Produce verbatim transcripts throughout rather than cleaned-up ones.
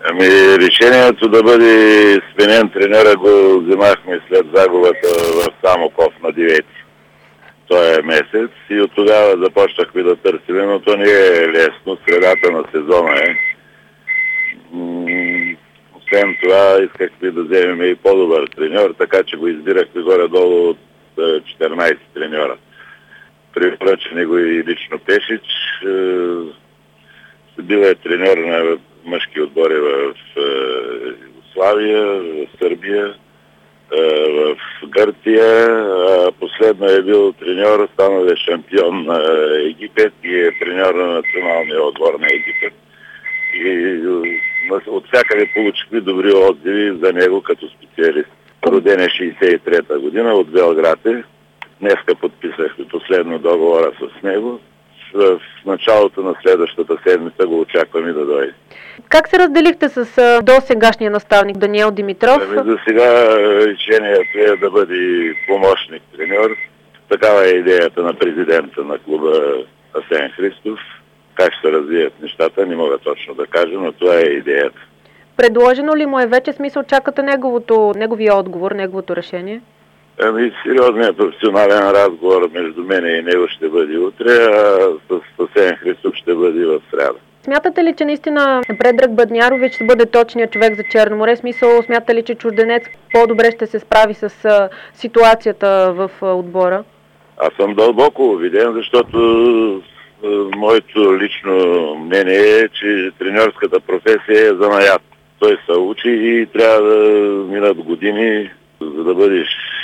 Ами, решението да бъде сменен тренера го вземахме след загубата в Самоков на девети. Той е месец и от тогава започнахме да търсим, но то не е лесно. Средата на сезона е. Освен това искахме да вземем и по-добър треньор, така че го избирахме горе-долу от четиринайсет треньора. Препоръчани го и лично Пешич. Бил е треньор на мъжки отбори в Югославия, в Сърбия, в Гърция. Последно е бил треньор, станал е шампион на Египет и е треньор на националния отбор на Египет. И от всякъде получихме добри отзиви за него като специалист. Роден е шейсет и трета година, от Белград е. Днеска подписахме последно договора с него. В началото на следващата седмица го очакваме да дойде. Как се разделихте с досегашния наставник Даниел Димитров? Ами, за сега решението е да бъде помощник треньор. Такава е идеята на президента на клуба Асен Христов. Как ще се развият нещата, не мога точно да кажа, но това е идеята. Предложено ли му е вече, смисъл чакате неговото, неговия отговор, неговото решение? Ами, сериозният професионален разговор между мен и него ще бъде утре, а с Асен Христов ще бъде в сряда. Смятате ли, че наистина Предраг Баднярович ще бъде точният човек за Черно море? Смисъл, смятате ли, че чужденец по-добре ще се справи с а, ситуацията в а, отбора? Аз съм дълбоко убеден, защото а, моето лично мнение е, че треньорската професия е занаят. Той се учи и трябва да минат години, за да бъдеш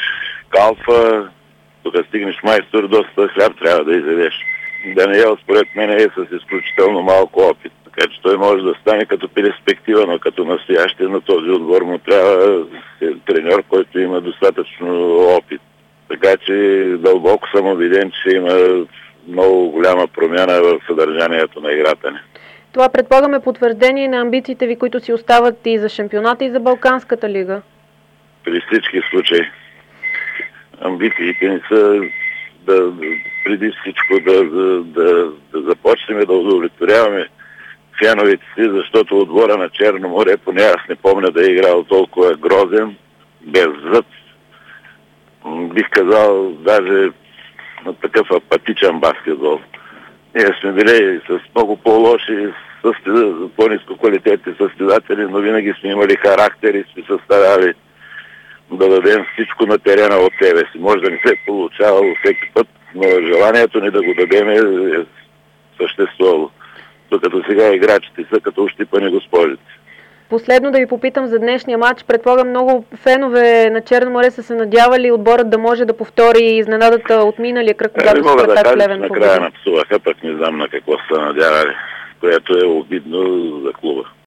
калфа, тук стигнеш майстор, доста хляб трябва да изядеш. Даниел според мен е с изключително малко опит, така че той може да стане като перспектива, но като настоящия на този отбор му трябва треньор, който има достатъчно опит. Така че дълбоко съм убеден, че има много голяма промяна в съдържанието на играта ни. Това предполагаме потвърждение на амбициите ви, които си остават и за шампионата, и за Балканската лига? При всички случаи. Амбициите ни са да, преди всичко да, да, да, да започнем да удовлетворяваме феновете си, защото отбора на Черно море, поне аз не помня да е играл толкова грозен, без зъд. Бих казал даже на такъв апатичен баскетбол. Ние сме били с много по-лоши, по-ниско квалитетни състезатели, но винаги сме имали характер и сме съставяли да дадем всичко на терена от себе си. Може да не се е получавало всеки път, но желанието ни да го дадем е съществувало. Докато сега играчите са като ощипани госпожите. Последно да ви попитам за днешния матч. Предполагам, много фенове на Черно море са се надявали отборът да може да повтори изненадата от миналия кръг, когато Спартак Плевен победи. Накрая напсуваха, пък не знам на какво са надявали, което е обидно за клуба.